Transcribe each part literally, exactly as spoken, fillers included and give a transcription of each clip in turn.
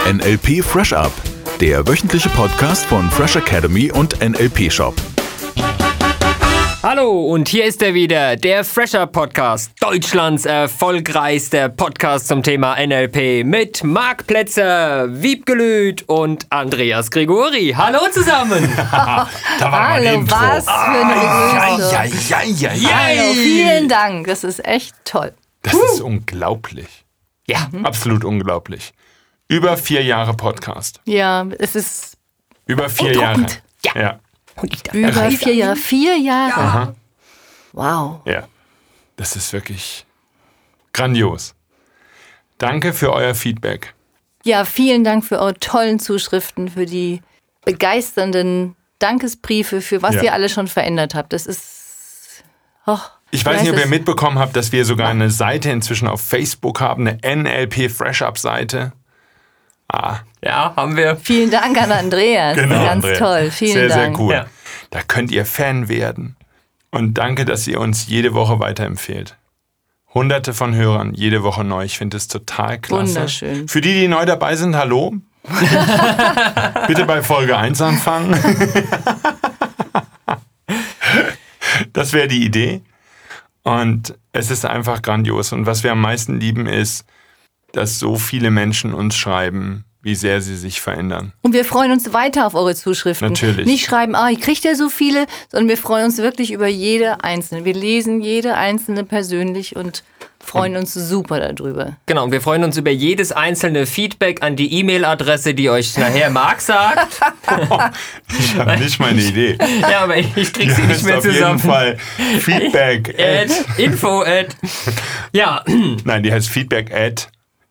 N L P Fresh Up, der wöchentliche Podcast von Fresh Academy und N L P Shop. Hallo und hier ist er wieder, der Fresher Podcast, Deutschlands erfolgreichster Podcast zum Thema N L P mit Marc Plätzer, Wiebke Lüth und Andreas Gregori. Hallo zusammen! Da war Hallo, mein Intro. was für eine Begrüßung. Ja, ja, ja, ja. Hallo, vielen Dank, das ist echt toll. Das ist unglaublich. Ja, Absolut unglaublich. Über vier Jahre Podcast. Ja, es ist Über vier Beeindruckend. Jahre. Ja. und ich über dachte, vier Jahre. Vier Jahre? Aha. Wow. Ja. Das ist wirklich grandios. Danke für euer Feedback. Ja, vielen Dank für eure tollen Zuschriften, für die begeisternden Dankesbriefe, für was Ja. ihr alle schon verändert habt. Das ist... Oh, Ich weiß nicht, ob ihr es- mitbekommen habt, dass wir sogar eine Seite inzwischen auf Facebook haben, eine N L P Fresh Up Seite. Ah, ja, haben wir. Vielen Dank an Andreas. Ganz Andrea. toll. Vielen sehr, Dank. sehr cool. Ja. Da könnt ihr Fan werden. Und danke, dass ihr uns jede Woche weiterempfehlt. Hunderte von Hörern, jede Woche neu. Ich finde es total klasse. Wunderschön. Für die, die neu dabei sind, hallo. Bitte bei Folge eins anfangen. Das wäre die Idee. Und es ist einfach grandios. Und was wir am meisten lieben, ist, dass so viele Menschen uns schreiben, wie sehr sie sich verändern. Und wir freuen uns weiter auf eure Zuschriften. Natürlich. Nicht schreiben, ah, ich kriegt ja so viele, sondern wir freuen uns wirklich über jede einzelne. Wir lesen jede einzelne persönlich und freuen uns super darüber. Genau, und wir freuen uns über jedes einzelne Feedback an die E-Mail-Adresse, die euch nachher Marc sagt. Ich habe nicht meine Idee. Ja, aber ich, ich krieg sie Ja, nicht ist mehr auf jeden zusammen. Fall Feedback At, at, info at. Ja, nein, die heißt Feedback at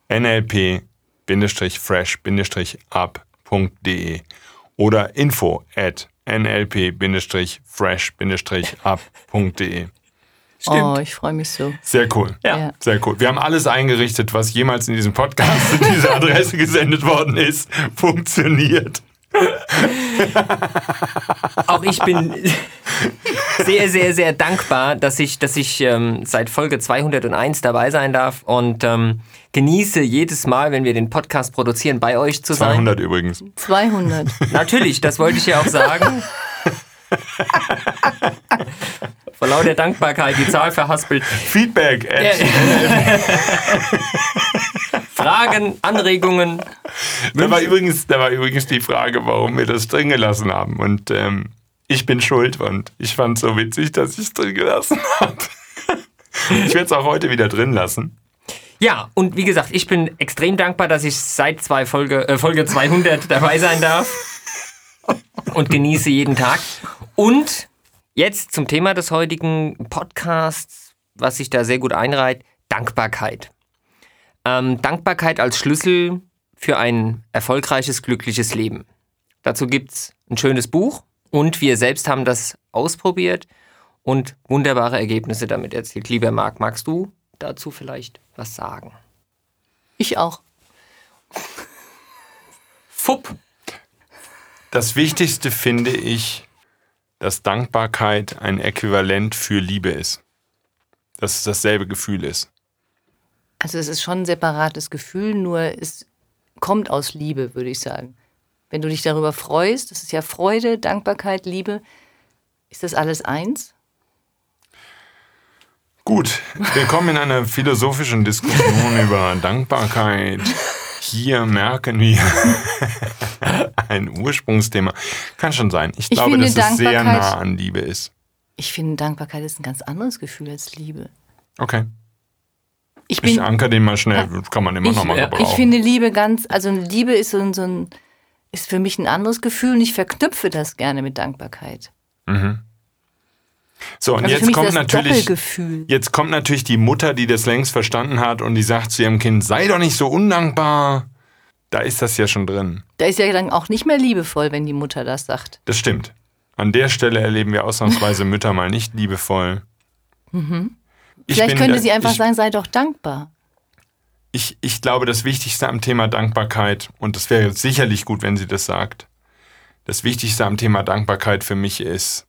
nlp-fresh-up punkt de oder info at nlp-fresh-up punkt de. Oh, ich freue mich so. Sehr cool. Ja. Sehr cool. Wir haben alles eingerichtet, was jemals in diesem Podcast in diese Adresse gesendet worden ist, funktioniert. auch ich bin sehr, sehr, sehr dankbar, dass ich, dass ich ähm, seit Folge zweihunderteins dabei sein darf und ähm, genieße jedes Mal, wenn wir den Podcast produzieren, bei euch zu sein. zweihundert übrigens. zweihundert. Natürlich, das wollte ich ja auch sagen. Vor lauter Dankbarkeit die Zahl verhaspelt. Feedback at Ja. Fragen, Anregungen. Da war, übrigens, da war übrigens die Frage, warum wir das drin gelassen haben. Und ähm, ich bin schuld und ich fand es so witzig, dass ich es drin gelassen habe. Ich werde es auch heute wieder drin lassen. Ja, und wie gesagt, ich bin extrem dankbar, dass ich seit zwei Folge, äh, Folge zweihundert dabei sein darf und genieße jeden Tag. Und jetzt zum Thema des heutigen Podcasts, was sich da sehr gut einreiht, Dankbarkeit. Ähm, Dankbarkeit als Schlüssel für ein erfolgreiches, glückliches Leben. Dazu gibt es ein schönes Buch und wir selbst haben das ausprobiert und wunderbare Ergebnisse damit erzielt. Lieber Marc, magst du dazu vielleicht was sagen? Ich auch. Fupp. Das Wichtigste finde ich, dass Dankbarkeit ein Äquivalent für Liebe ist. Dass es dasselbe Gefühl ist. Also es ist schon ein separates Gefühl, nur es kommt aus Liebe, würde ich sagen. Wenn du dich darüber freust, das ist ja Freude, Dankbarkeit, Liebe, ist das alles eins? Gut, willkommen in einer philosophischen Diskussion über Dankbarkeit. Hier merken wir ein Ursprungsthema. Kann schon sein. Ich, Ich glaube, finde, dass es sehr Dankbarkeit- nah an Liebe ist. Ich finde, Dankbarkeit ist ein ganz anderes Gefühl als Liebe. Okay. Ich, Ich bin, anker den mal schnell. Kann man immer ich, noch mal ja, gebrauchen. ich finde Liebe ganz, also Liebe ist so ein, so ein, ist für mich ein anderes Gefühl und ich verknüpfe das gerne mit Dankbarkeit. So, und Also für jetzt mich kommt ist das natürlich Doppelgefühl. jetzt kommt natürlich die Mutter, die das längst verstanden hat und die sagt zu ihrem Kind, sei doch nicht so undankbar. Da ist das ja schon drin. Da ist ja dann auch nicht mehr liebevoll, wenn die Mutter das sagt. Das stimmt. An der Stelle erleben wir ausnahmsweise Mütter mal nicht liebevoll. Ich Vielleicht bin könnte da- sie einfach ich, sagen, sei doch dankbar. Ich, ich glaube, das Wichtigste am Thema Dankbarkeit, und das wäre sicherlich gut, wenn sie das sagt, das Wichtigste am Thema Dankbarkeit für mich ist,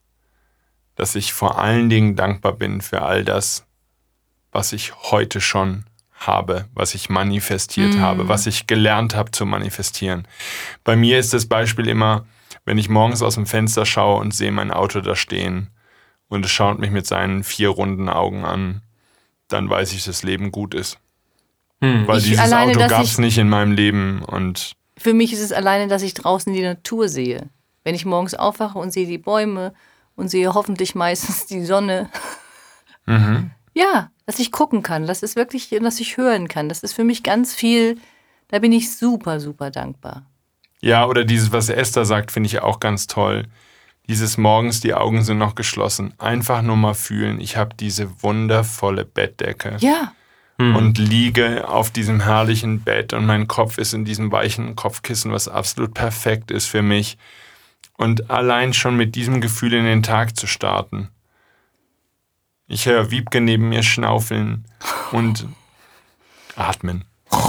dass ich vor allen Dingen dankbar bin für all das, was ich heute schon habe, was ich manifestiert mm. habe, was ich gelernt habe zu manifestieren. Bei mir ist das Beispiel immer, wenn ich morgens aus dem Fenster schaue und sehe mein Auto da stehen und es schaut mich mit seinen vier runden Augen an, dann weiß ich, dass das Leben gut ist. Mm. Weil ich dieses alleine, Auto gab es nicht in meinem Leben. Und für mich ist es alleine, dass ich draußen die Natur sehe. Wenn ich morgens aufwache und sehe die Bäume und sehe hoffentlich meistens die Sonne. Mhm. Ja, dass ich gucken kann, das ist wirklich, dass ich hören kann. Das ist für mich ganz viel, da bin ich super, super dankbar. Ja, oder dieses, was Esther sagt, finde ich auch ganz toll. Dieses morgens, die Augen sind noch geschlossen. Einfach nur mal fühlen, ich habe diese wundervolle Bettdecke. Ja. Und liege auf diesem herrlichen Bett und mein Kopf ist in diesem weichen Kopfkissen, was absolut perfekt ist für mich. Und allein schon mit diesem Gefühl in den Tag zu starten. Ich höre Wiebke neben mir schnaufeln und atmen.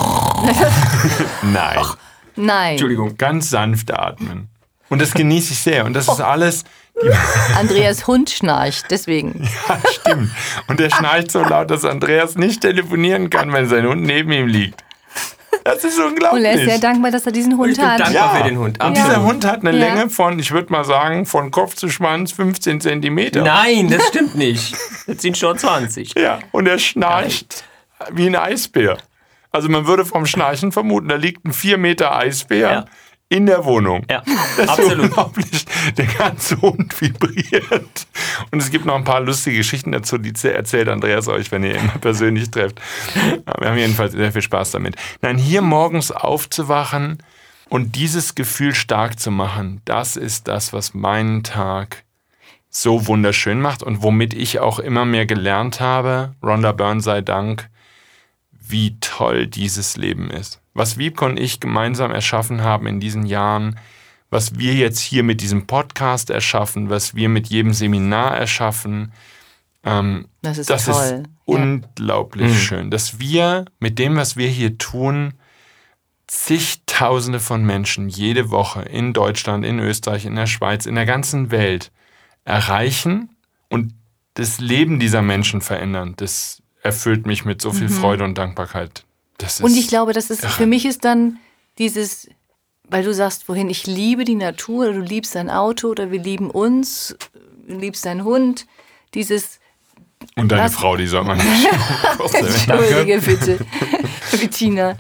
Nein. Och, nein. Entschuldigung, ganz sanft atmen. Und das genieße ich sehr. Und das ist alles... Andreas Hund schnarcht, deswegen. Ja, stimmt. Und der schnarcht so laut, dass Andreas nicht telefonieren kann, wenn sein Hund neben ihm liegt. Das ist unglaublich. Und er ist sehr dankbar, dass er diesen Hund ich bin hat. dankbar ja. für den Hund. Und ja. dieser Hund hat eine ja. Länge von, ich würde mal sagen, von Kopf zu Schwanz fünfzehn Zentimeter. Nein, das stimmt nicht. Jetzt sind schon zwanzig. Ja, und er schnarcht Nein. wie ein Eisbär. Also man würde vom Schnarchen vermuten, da liegt ein vier Meter Eisbär ja. in der Wohnung. Ja, das absolut. Ist unglaublich. Der ganze Hund vibriert. Und es gibt noch ein paar lustige Geschichten dazu, die erzählt Andreas euch, wenn ihr ihn persönlich trefft. Wir haben jedenfalls sehr viel Spaß damit. Nein, hier morgens aufzuwachen und dieses Gefühl stark zu machen, das ist das, was meinen Tag so wunderschön macht und womit ich auch immer mehr gelernt habe, Rhonda Byrne sei Dank, wie toll dieses Leben ist. Was Wiebke und ich gemeinsam erschaffen haben in diesen Jahren, was wir jetzt hier mit diesem Podcast erschaffen, was wir mit jedem Seminar erschaffen, ähm, das ist das toll. ist ja. unglaublich mhm. schön. Dass wir mit dem, was wir hier tun, zigtausende von Menschen jede Woche in Deutschland, in Österreich, in der Schweiz, in der ganzen Welt erreichen und das Leben dieser Menschen verändern. Das erfüllt mich mit so viel mhm. Freude und Dankbarkeit. Das ist und ich glaube, das ist, für mich ist dann dieses, weil du sagst vorhin, ich liebe die Natur, oder du liebst dein Auto, oder wir lieben uns, du liebst deinen Hund, dieses... Und deine was, Frau, die soll man nicht... Entschuldige bitte, Bettina.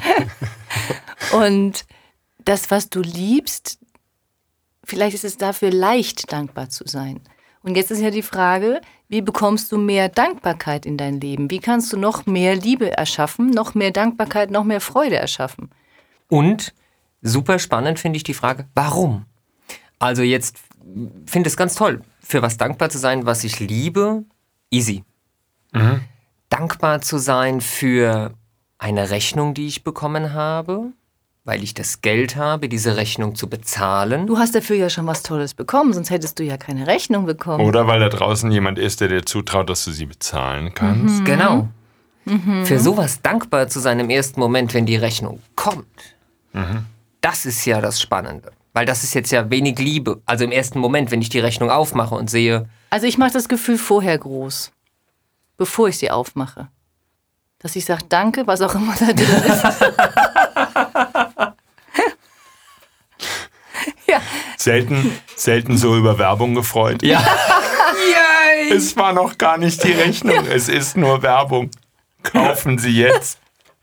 Und das, was du liebst, vielleicht ist es dafür leicht, dankbar zu sein. Und jetzt ist ja die Frage, wie bekommst du mehr Dankbarkeit in dein Leben? Wie kannst du noch mehr Liebe erschaffen, noch mehr Dankbarkeit, noch mehr Freude erschaffen? Und super spannend finde ich die Frage, warum? Also jetzt finde ich es ganz toll, für was dankbar zu sein, was ich liebe, easy. Mhm. Dankbar zu sein für eine Rechnung, die ich bekommen habe, weil ich das Geld habe, diese Rechnung zu bezahlen. Du hast dafür ja schon was Tolles bekommen, sonst hättest du ja keine Rechnung bekommen. Oder weil da draußen jemand ist, der dir zutraut, dass du sie bezahlen kannst. Mhm. Genau. Mhm. Für sowas dankbar zu sein im ersten Moment, wenn die Rechnung kommt. Mhm. Das ist ja das Spannende. Weil das ist jetzt ja wenig Liebe. Also im ersten Moment, wenn ich die Rechnung aufmache und sehe... Also ich mache das Gefühl vorher groß, bevor ich sie aufmache. Dass ich sage, danke, was auch immer da drin ist. Ja. Selten, selten so über Werbung gefreut. Ja. Es war noch gar nicht die Rechnung, es ist nur Werbung. Kaufen Sie jetzt.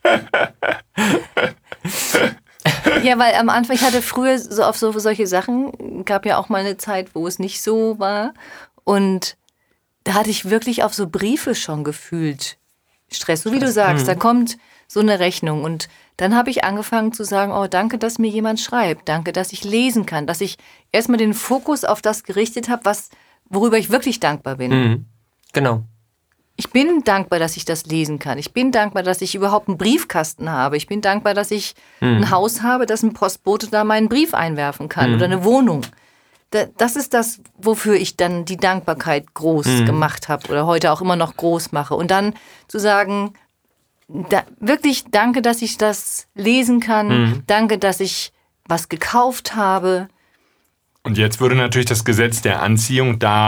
Ja, weil am Anfang, ich hatte früher so auf so solche Sachen, gab ja auch mal eine Zeit, wo es nicht so war. Und da hatte ich wirklich auf so Briefe schon gefühlt Stress. So wie du sagst, da kommt so eine Rechnung. Und dann habe ich angefangen zu sagen, oh, danke, dass mir jemand schreibt. Danke, dass ich lesen kann. Dass ich erstmal den Fokus auf das gerichtet habe, was, worüber ich wirklich dankbar bin. Mhm. Genau. Ich bin dankbar, dass ich das lesen kann. Ich bin dankbar, dass ich überhaupt einen Briefkasten habe. Ich bin dankbar, dass ich mhm. ein Haus habe, dass ein Postbote da meinen Brief einwerfen kann. Mhm. Oder eine Wohnung. Das ist das, wofür ich dann die Dankbarkeit groß mhm. gemacht habe oder heute auch immer noch groß mache. Und dann zu sagen, da, wirklich danke, dass ich das lesen kann. Mhm. Danke, dass ich was gekauft habe. Und jetzt würde natürlich das Gesetz der Anziehung da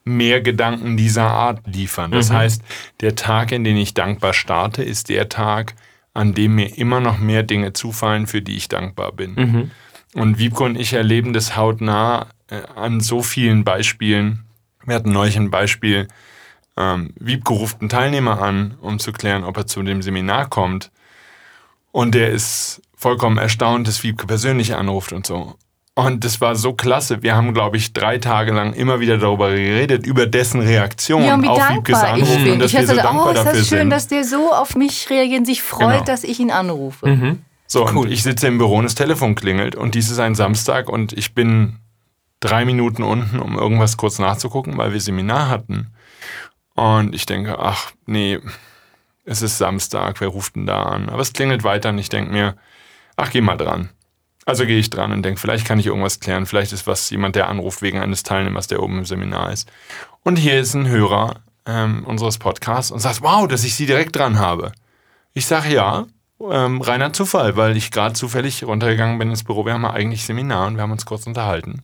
mehr Gedanken dieser Art liefern. Das Mhm. heißt, der Tag, in den ich dankbar starte, ist der Tag, an dem mir immer noch mehr Dinge zufallen, für die ich dankbar bin. Mhm. Und Wiebke und ich erleben das hautnah äh, an so vielen Beispielen. Wir hatten neulich ein Beispiel, ähm, Wiebke ruft einen Teilnehmer an, um zu klären, ob er zu dem Seminar kommt. Und der ist vollkommen erstaunt, dass Wiebke persönlich anruft und so. Und das war so klasse. Wir haben, glaube ich, drei Tage lang immer wieder darüber geredet, über dessen Reaktion Ja, und wie auf Wiebkes dankbar ich Anruf bin. und dass Ich wir so dachte, dankbar oh, ist dafür das schön, sind. dass der so auf mich reagiert, sich freut, Genau. dass ich ihn anrufe. Mhm. So, Cool. und ich sitze im Büro und das Telefon klingelt und dies ist ein Samstag und ich bin drei Minuten unten, um irgendwas kurz nachzugucken, weil wir Seminar hatten. Und ich denke, ach nee, es ist Samstag, wer ruft denn da an? Aber es klingelt weiter und ich denke mir, ach, geh mal dran. Also gehe ich dran und denke, vielleicht kann ich irgendwas klären. Vielleicht ist was jemand, der anruft wegen eines Teilnehmers, der oben im Seminar ist. Und hier ist ein Hörer ähm, unseres Podcasts und sagt, wow, dass ich Sie direkt dran habe. Ich sage ja, ähm, reiner Zufall, weil ich gerade zufällig runtergegangen bin ins Büro. Wir haben ja eigentlich Seminar und wir haben uns kurz unterhalten.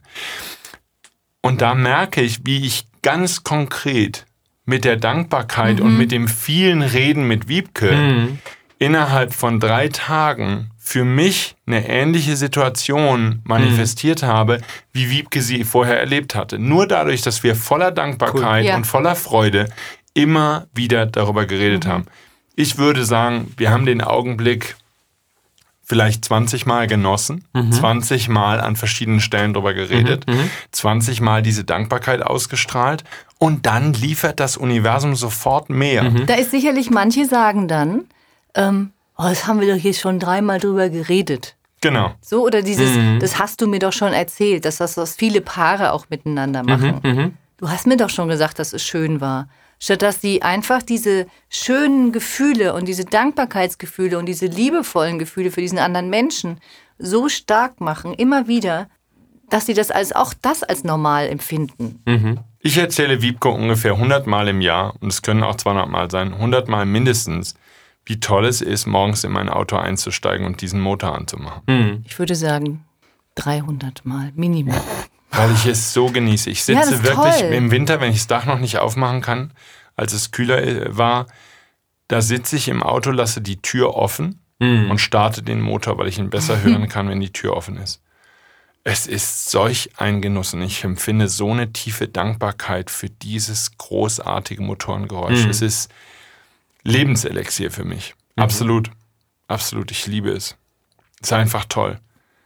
Und da merke ich, wie ich ganz konkret mit der Dankbarkeit Mhm. und mit dem vielen Reden mit Wiebke Mhm. innerhalb von drei Tagen für mich eine ähnliche Situation manifestiert habe, wie Wiebke sie vorher erlebt hatte. Nur dadurch, dass wir voller Dankbarkeit Cool. Ja. und voller Freude immer wieder darüber geredet haben. Ich würde sagen, wir haben den Augenblick vielleicht zwanzig Mal genossen, zwanzig Mal an verschiedenen Stellen drüber geredet, zwanzig Mal diese Dankbarkeit ausgestrahlt und dann liefert das Universum sofort mehr. Da ist sicherlich, manche sagen dann, ähm, oh, das haben wir doch hier schon dreimal drüber geredet. Genau. So, oder dieses, das hast du mir doch schon erzählt, dass das, was viele Paare auch miteinander machen. Du hast mir doch schon gesagt, dass es schön war. Statt dass sie einfach diese schönen Gefühle und diese Dankbarkeitsgefühle und diese liebevollen Gefühle für diesen anderen Menschen so stark machen, immer wieder, dass sie das als auch das als normal empfinden. Ich erzähle Wiebke ungefähr hundert Mal im Jahr, und es können auch zweihundert Mal sein, hundert Mal mindestens, wie toll es ist, morgens in mein Auto einzusteigen und diesen Motor anzumachen. Ich würde sagen, dreihundert Mal Minimum. Weil ich es so genieße. Ich Ja, das sitze ist wirklich toll. im Winter, wenn ich das Dach noch nicht aufmachen kann, als es kühler äh, war, da sitze ich im Auto, lasse die Tür offen und starte den Motor, weil ich ihn besser hören kann, wenn die Tür offen ist. Es ist solch ein Genuss und ich empfinde so eine tiefe Dankbarkeit für dieses großartige Motorengeräusch. Es ist Lebenselixier für mich. Absolut. Absolut. Ich liebe es. Es ist einfach toll.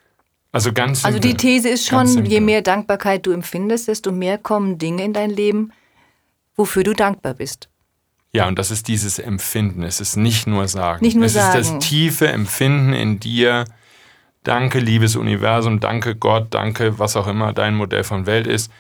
Also ganz Also simpel. die These ist Ganz schon, simpel. je mehr Dankbarkeit du empfindest, desto mehr kommen Dinge in dein Leben, wofür du dankbar bist. Ja, und das ist dieses Empfinden. Es ist nicht nur Sagen. Nicht nur es sagen. ist das tiefe Empfinden in dir. Danke, liebes Universum. Danke, Gott. Danke, was auch immer dein Modell von Welt ist.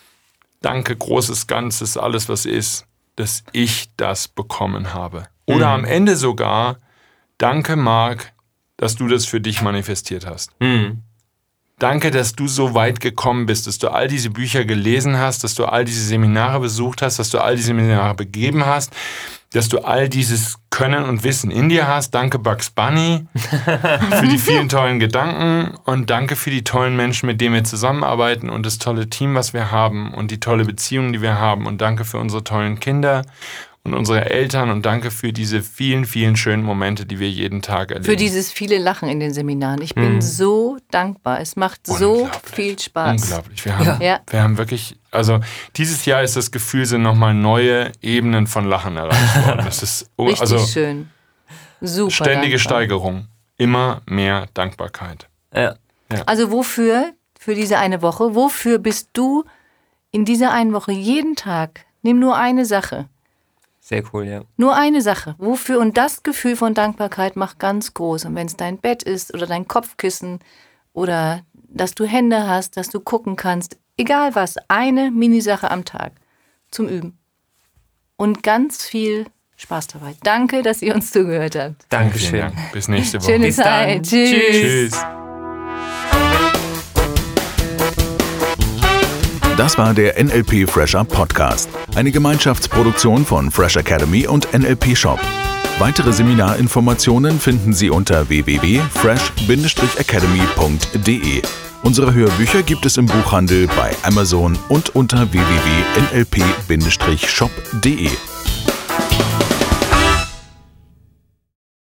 Danke, großes Ganzes, alles, was ist, dass ich das bekommen habe. Oder am Ende sogar, danke, Marc, dass du das für dich manifestiert hast. Mhm. Danke, dass du so weit gekommen bist, dass du all diese Bücher gelesen hast, dass du all diese Seminare besucht hast, dass du all diese Seminare begeben hast, dass du all dieses Können und Wissen in dir hast. Danke, Bugs Bunny, für die vielen tollen Gedanken und danke für die tollen Menschen, mit denen wir zusammenarbeiten und das tolle Team, was wir haben und die tolle Beziehung, die wir haben und danke für unsere tollen Kinder und unsere Eltern und danke für diese vielen, vielen schönen Momente, die wir jeden Tag erleben. Für dieses viele Lachen in den Seminaren. Ich bin so dankbar. Es macht so Unglaublich. viel Spaß. Unglaublich. Wir haben, Ja. wir haben wirklich, also dieses Jahr ist das Gefühl, sind nochmal neue Ebenen von Lachen erreicht worden. Das ist un- Richtig also schön. Super ständige dankbar. Steigerung. Immer mehr Dankbarkeit. Ja. Also wofür, für diese eine Woche, wofür bist du in dieser einen Woche jeden Tag, nimm nur eine Sache, Sehr cool, ja. nur eine Sache, wofür, und das Gefühl von Dankbarkeit macht ganz groß. Und wenn es dein Bett ist oder dein Kopfkissen oder dass du Hände hast, dass du gucken kannst, egal was, eine Minisache am Tag zum Üben. Und ganz viel Spaß dabei. Danke, dass ihr uns zugehört habt. Vielen Dankeschön. Dank. Bis nächste Woche. Schöne Bis dann. Zeit. Tschüss. Tschüss. Tschüss. Das war der N L P Fresh Up Podcast, eine Gemeinschaftsproduktion von Fresh Academy und N L P Shop. Weitere Seminarinformationen finden Sie unter w w w punkt fresh academy punkt d e. Unsere Hörbücher gibt es im Buchhandel, bei Amazon und unter w w w punkt n l p Bindestrich shop punkt d e.